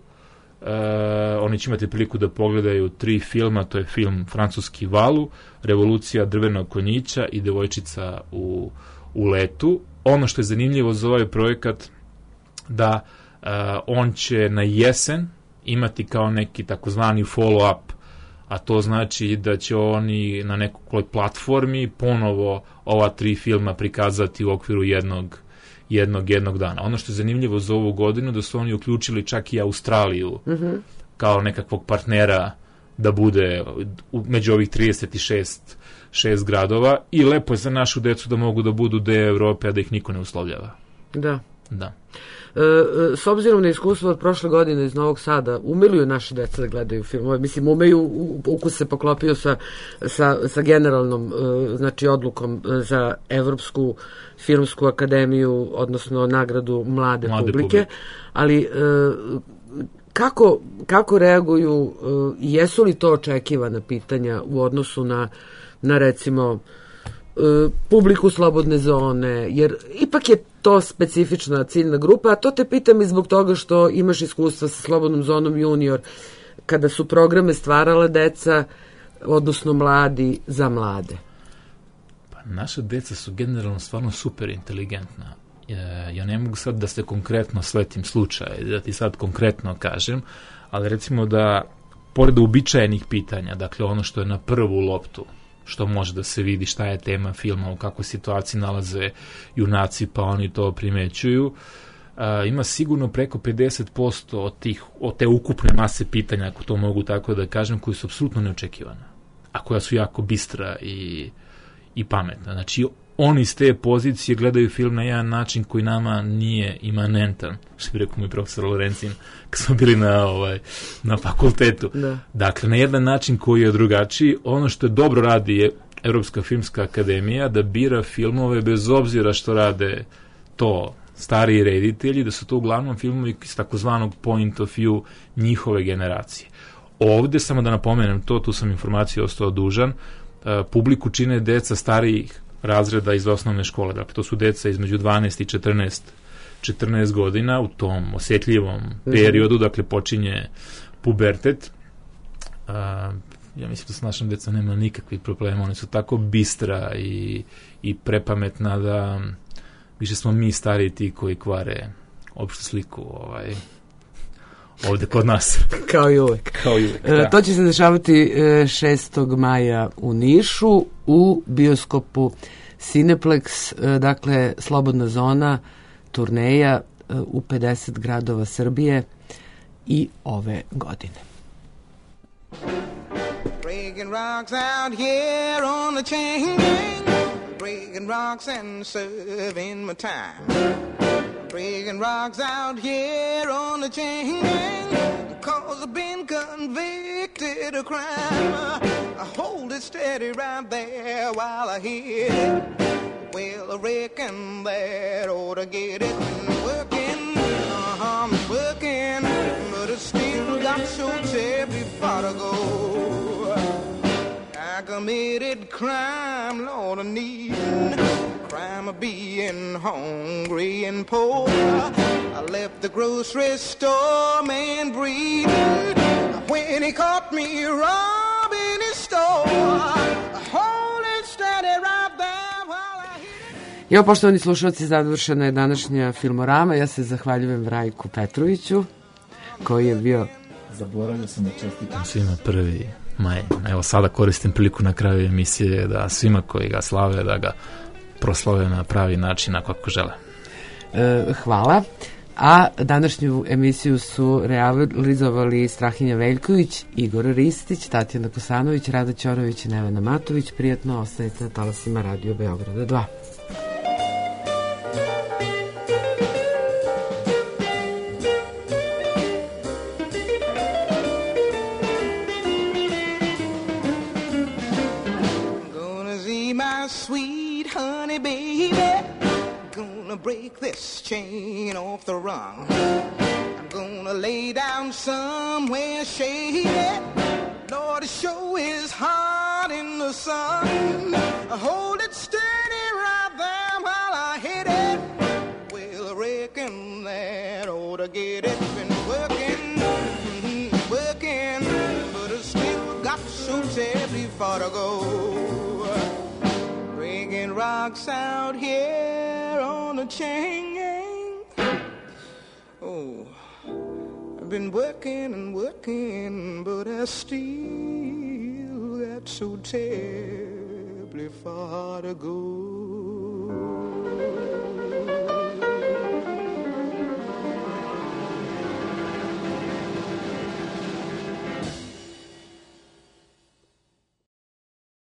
[SPEAKER 10] Oni će imati priliku da pogledaju 3 filma, to je film francuski Valu, Revolucija drvenog konjića i Devojčica u letu. Ono što je zanimljivo za ovaj projekat da on će na jesen imati kao neki takozvani follow-up, a to znači da će oni na nekoj platformi ponovo ova 3 filma prikazati u okviru jednog dana. Ono što je zanimljivo za ovu godinu da su oni uključili čak i Australiju kao nekakvog partnera da bude među ovih 36 gradova, i lepo je za našu decu da mogu da budu deo Evrope, a da ih niko ne uslovljava.
[SPEAKER 1] Da. S obzirom na iskustvo od prošle godine iz Novog Sada, umeju naše deca da gledaju filmove? Mislim, umeju, ukus se poklopio sa generalnom, znači, odlukom za Evropsku filmsku akademiju, odnosno nagradu mlade publike. Ali kako reaguju, jesu li to očekivana pitanja u odnosu na recimo publiku Slobodne zone, jer ipak je to specifična ciljna grupa, a to te pitam i zbog toga što imaš iskustva sa Slobodnom zonom junior, kada su programe stvarala deca, odnosno mladi za mlade.
[SPEAKER 10] Pa naša deca su generalno stvarno super inteligentna. Ja ne mogu sad da se konkretno sletim slučaj, da ti sad konkretno kažem, ali recimo da pored uobičajenih pitanja, dakle ono što je na prvu loptu, što može da se vidi, šta je tema filma, u kakvoj situaciji nalaze junaci, pa oni to primećuju, ima sigurno preko 50% od te ukupne mase pitanja, ako to mogu tako da kažem, koji su apsolutno neočekivana, a koja su jako bistra i pametna. Znači, oni iz te pozicije gledaju film na jedan način koji nama nije imanentan, što bi rekao moj profesor Lorencin, kad smo bili na fakultetu. Da. Dakle, na jedan način koji je drugačiji. Ono što je dobro radi je Evropska filmska akademija, da bira filmove bez obzira što rade to stariji reditelji, da su to uglavnom filmovi iz takozvanog point of view njihove generacije. Ovde, samo da napomenem to, tu sam informaciju ostao dužan, publiku čine deca starijih razreda iz osnovne škole, dakle to su deca između 12 i 14 godina u tom osjetljivom periodu, dakle počinje pubertet. Ja mislim da s našom decom nema nikakvih problema, oni su tako bistra i prepametna da više smo mi stariji ti koji kvare opštu sliku ovde kod nas.
[SPEAKER 1] Kao i uvek.
[SPEAKER 10] Da.
[SPEAKER 1] To će se dešavati 6. maja u Nišu u bioskopu Cineplex, dakle Slobodna zona, turneja u 50 gradova Srbije i ove godine.
[SPEAKER 19] Breaking rocks out here on the chain gang, breaking rocks and serving my time. Breaking rocks out here on the chain gang, cause I've been convicted of crime. I hold it steady right there while I hit it. Well, I reckon that ought to get it. Working, I'm working, but I still got so terribly far to go. I committed crime, Lord, I need crime of being hungry and poor. I left the grocery store, man breathing, when he caught me robbing his store. Hold it steady right there while I hit it.
[SPEAKER 1] Evo, poštovani slušalci, završena je današnja Filmorama. Ja se zahvaljujem Rajku Petroviću, koji je bio...
[SPEAKER 10] Zaboravio sam da čestitam svima 1. maj. Evo, sada koristim priliku na kraju emisije da svima koji ga slave, da ga proslave na pravi način, kako žele.
[SPEAKER 1] Hvala. A današnju emisiju su realizovali Strahinja Veljković, Igor Ristić, Tatjana Kosanović, Rada Ćorović i Nevena Matović. Prijatno ostanite na talasima Radio Beograda 2.
[SPEAKER 19] Break this chain off the rung. I'm gonna lay down somewhere shady. Lord, the show is hot in the sun. I hold it steady right there while I hit it. Well, I reckon that ought to get it. Been working, but I still got so terribly far to go. Breaking rocks out here on a chain gang. Oh, I've been working and working, but I still got so terribly far to go.